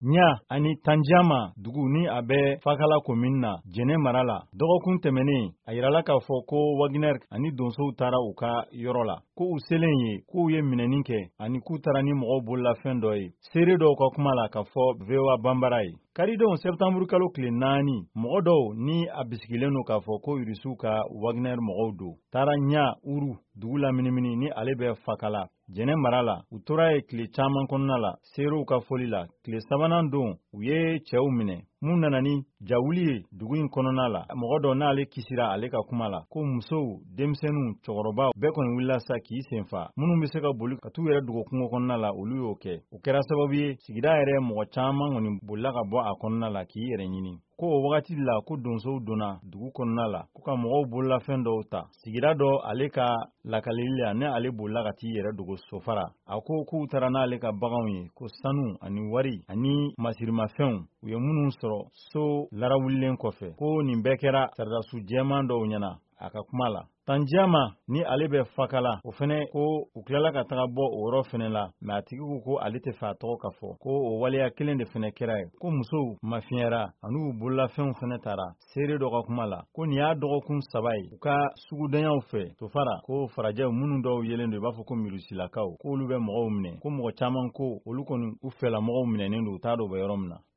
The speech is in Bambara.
ɲa ani Tandiama dugu ni a bɛ Fakala commune na Jɛnɛ mara la. Dɔgɔkun tɛmɛnen a yirala k'a fɔ ko Wagner ani donsow taara u ka yɔrɔ la. Ko u selen ye k'u ye minɛni kɛ ani k'u taara ni mɔgɔw bololafɛn dɔ ye. Seere dɔw ka kuma la k'a fɔ VOA Bambara ye. Karidenw septembre kalo tile 4 mɔgɔ dɔw ni a bisigilen don k'a fɔ ko Irisiw ka Wagner mɔgɔw don. Taara ɲa Uru dugu la minimini ni ale bɛ Fakala. Jɛnɛ mara la u tora ye tile caman kɔnɔna la seerew ka foli la. Tile 3nan don u ye cɛw minɛ. Mun nana ni jawuli ye dugu in kɔnɔna la. Mɔgɔ dɔ n'ale kisira ale ka kuma la ko musow, denmisɛnninw, cɛkɔrɔbaw bɛɛ kɔni wulila sa k'i senfa. Minnu bɛ se ka boli ka t'u yɛrɛ dogo kungo kɔnɔna la olu y'o kɛ. O kɛra sababu ye sigida yɛrɛ mɔgɔ caman kɔni bolila ka bɔ a kɔnɔna la k'i yɛrɛ ɲini. Ko o wagati la ko donsow donna dugu kɔnɔna la ko ka mɔgɔw bololafɛn dɔw ta. Sigida dɔ ale ka lakalili la ne ale bolila ka t'i yɛrɛ dogo sofara. A ko k'u taara n'ale ka baganw ye ko sanu ani wari ani masirimafɛnw u ye minnu sɔrɔ so larawulilen kɔfɛ. Ko nin bɛɛ kɛra saridasu jɛman dɔw ɲɛna a ka kuma la. Tandiama ni ale bɛ Fakala o fɛnɛ ko u tilala ka taga bɔ o yɔrɔ fɛnɛ la mais a tigi ko ale tɛ fɛ a tɔgɔ ka fɔ. Ko o waleya kelen de fɛnɛ kɛra ye. Ko musow mafiyɛra ani u bololafɛnw fɛnɛ taara. Seere dɔ ka kuma la ko nin y'a dɔgɔkun 3 ye. U ka sugudanyaw fɛ Tofara ko farajɛw minnu dɔw yelen don i b'a fɔ ko mirusilakaw k'olu bɛ mɔgɔw minɛ. Ko mɔgɔ caman ko olu kɔni u fɛla mɔgɔw minɛnen don u t'a dɔn u bɛ yɔrɔ min na.